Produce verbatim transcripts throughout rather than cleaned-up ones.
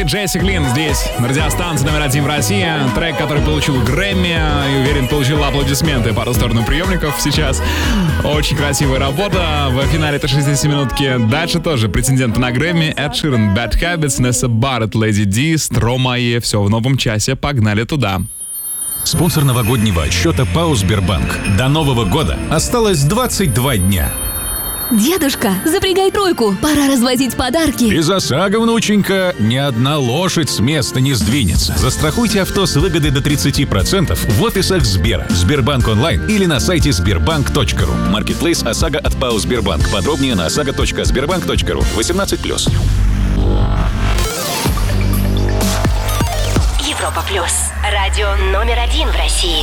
Джесси Глин здесь, на радиостанции номер один в России. Трек, который получил Грэмми, и уверен, получил аплодисменты по ту сторону приемников сейчас. Очень красивая работа. В финале этой шестидесятиминутки дальше тоже претенденты на Грэмми. Эд Ширан, Bad Habits, Несса Барретт, Леди Ди, Стромае. Все в новом часе. Погнали туда. Спонсор новогоднего отсчета ПАО «Сбербанк». До Нового года осталось двадцать два дня. Дедушка, запрягай тройку, пора развозить подарки. Из ОСАГО, внученька, ни одна лошадь с места не сдвинется. Застрахуйте авто с выгодой до тридцать процентов в офисах Сбера, Сбербанк онлайн или на сайте сбербанк точка ру. Маркетплейс ОСАГО от ПАО «Сбербанк». Подробнее на осаго точка сбербанк точка ру. восемнадцать плюс. Европа плюс. Радио номер один в России.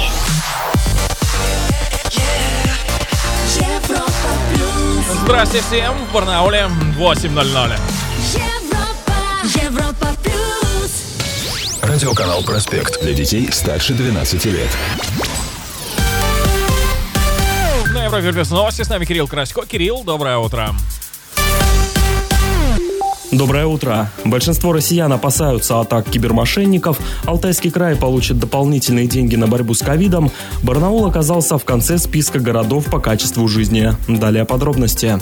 Европа плюс. Здравствуйте всем. В Барнауле восемь ноль ноль. Европа, Европа плюс. Радиоканал «Проспект» для детей старше двенадцати лет. На Европе плюс новости. С нами Кирилл Красько. Кирилл, доброе утро. Доброе утро. Большинство россиян опасаются атак кибермошенников. Алтайский край получит дополнительные деньги на борьбу с ковидом. Барнаул оказался в конце списка городов по качеству жизни. Далее подробности.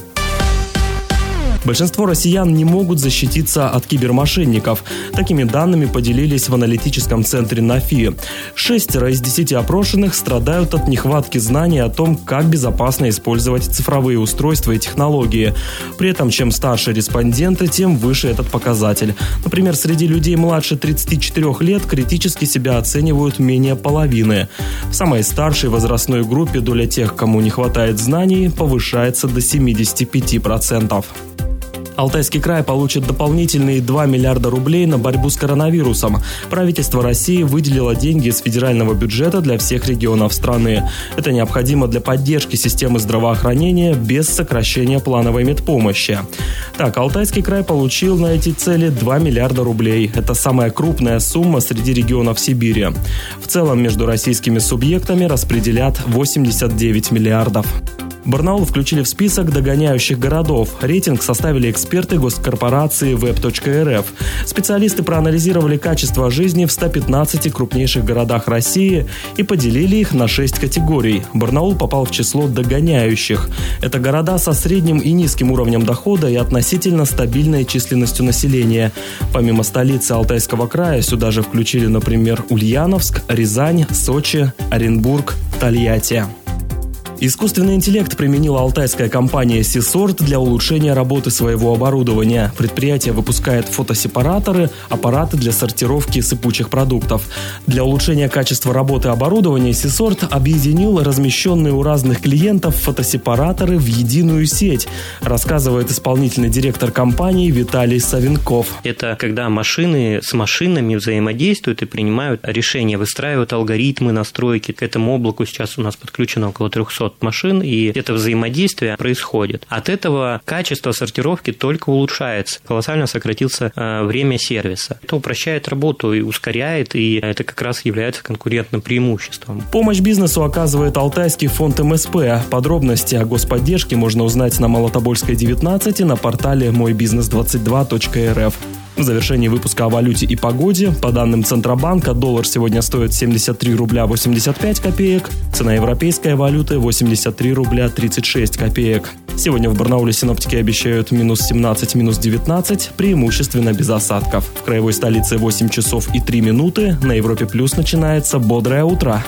Большинство россиян не могут защититься от кибермошенников. Такими данными поделились в аналитическом центре НАФИ. Шестеро из десяти опрошенных страдают от нехватки знаний о том, как безопасно использовать цифровые устройства и технологии. При этом, чем старше респонденты, тем выше этот показатель. Например, среди людей младше тридцати четырёх лет критически себя оценивают менее половины. В самой старшей возрастной группе доля тех, кому не хватает знаний, повышается до семидесяти пяти процентов. Алтайский край получит дополнительные два миллиарда рублей на борьбу с коронавирусом. Правительство России выделило деньги из федерального бюджета для всех регионов страны. Это необходимо для поддержки системы здравоохранения без сокращения плановой медпомощи. Так, Алтайский край получил на эти цели два миллиарда рублей. Это самая крупная сумма среди регионов Сибири. В целом между российскими субъектами распределят восемьдесят девять миллиардов. Барнаул включили в список догоняющих городов. Рейтинг составили эксперты госкорпорации веб точка эр эф. Специалисты проанализировали качество жизни в ста пятнадцати крупнейших городах России и поделили их на шесть категорий. Барнаул попал в число догоняющих. Это города со средним и низким уровнем дохода и относительно стабильной численностью населения. Помимо столицы Алтайского края сюда же включили, например, Ульяновск, Рязань, Сочи, Оренбург, Тольятти. Искусственный интеллект применила алтайская компания Сисорт для улучшения работы своего оборудования. Предприятие выпускает фотосепараторы, аппараты для сортировки сыпучих продуктов. Для улучшения качества работы оборудования Сисорт объединил размещенные у разных клиентов фотосепараторы в единую сеть, рассказывает исполнительный директор компании Виталий Савенков. Это когда машины с машинами взаимодействуют и принимают решения, выстраивают алгоритмы настройки. К этому облаку сейчас у нас подключено около трехсот машин, и это взаимодействие происходит. От этого качество сортировки только улучшается. Колоссально сократится э, время сервиса. Это упрощает работу и ускоряет, и это как раз является конкурентным преимуществом. Помощь бизнесу оказывает Алтайский фонд эм эс пэ. Подробности о господдержке можно узнать на Молотобольской девятнадцать и на портале мой бизнес двадцать два точка эр эф. В завершении выпуска о валюте и погоде. По данным Центробанка, доллар сегодня стоит семьдесят три рубля восемьдесят пять копеек. Цена европейской валюты восемьдесят три рубля тридцать шесть копеек. Сегодня в Барнауле синоптики обещают минус семнадцать, минус девятнадцать, преимущественно без осадков. В краевой столице восемь часов и три минуты. На Европе Плюс начинается бодрое утро.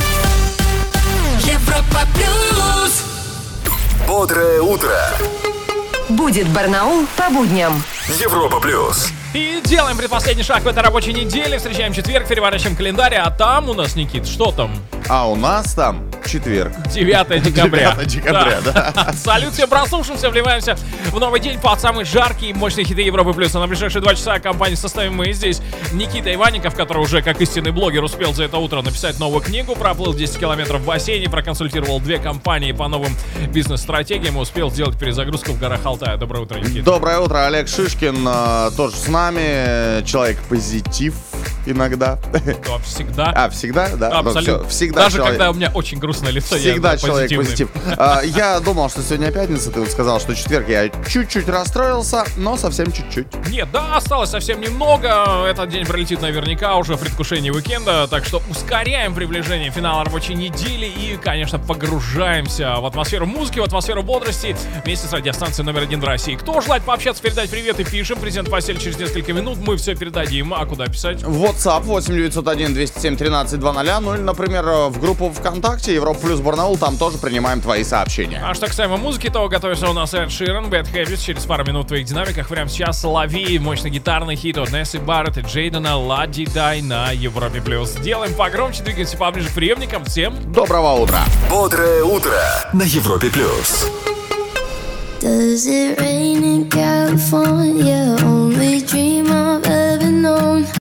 Европа плюс. Бодрое утро. Будет Барнаул по будням. Европа плюс. И делаем предпоследний шаг в этой рабочей неделе. Встречаем четверг, переворачиваем календарь. А там у нас, Никит, что там? А у нас там четверг. девятое декабря. девятое декабря, да. да. Салют всем прослушавшимся, вливаемся в новый день под самые жаркие и мощные хиты Европы Плюс. А на ближайшие два часа компании составим мы здесь. Никита Иванников, который уже как истинный блогер успел за это утро написать новую книгу, проплыл десять километров в бассейне, проконсультировал две компании по новым бизнес-стратегиям и успел сделать перезагрузку в горах Алтая. Доброе утро, Никита. Доброе утро, Олег Шишкин, тоже с нами, человек-позитив. иногда. Да, всегда. А, всегда, да? Ну, Абсолютно. всё, всегда Даже человек- когда у меня очень грустное лицо, я Всегда всегда человек позитивный. позитив. А, Я думал, что сегодня пятница, ты вот сказал, что четверг. Я чуть-чуть расстроился, но совсем чуть-чуть. Нет, да, осталось совсем немного. Этот день пролетит наверняка уже в предвкушении уикенда. Так что ускоряем приближение финала рабочей недели и, конечно, погружаемся в атмосферу музыки, в атмосферу бодрости вместе с радиостанцией номер один в России. Кто желает пообщаться, передать привет и пишем. Президент Василий через несколько минут. Мы все передадим. А куда писать? WhatsApp восемь девятьсот один двести семь тринадцать двадцать. Ну или, например, в группу ВКонтакте Европа плюс Барнаул. Там тоже принимаем твои сообщения. А что касаемо музыки, то готовится у нас Эд Ширан, Bad Habits. Через пару минут в твоих динамиках прямо сейчас лови мощный гитарный хит от Нессы Барретт и Джейдена «Лади Дай» на Европе+. плюс. Делаем погромче, двигаемся поближе к приемникам. Всем доброго утра. Бодрое утро на Европе плюс. Does it rain in California? Only dream I've ever known.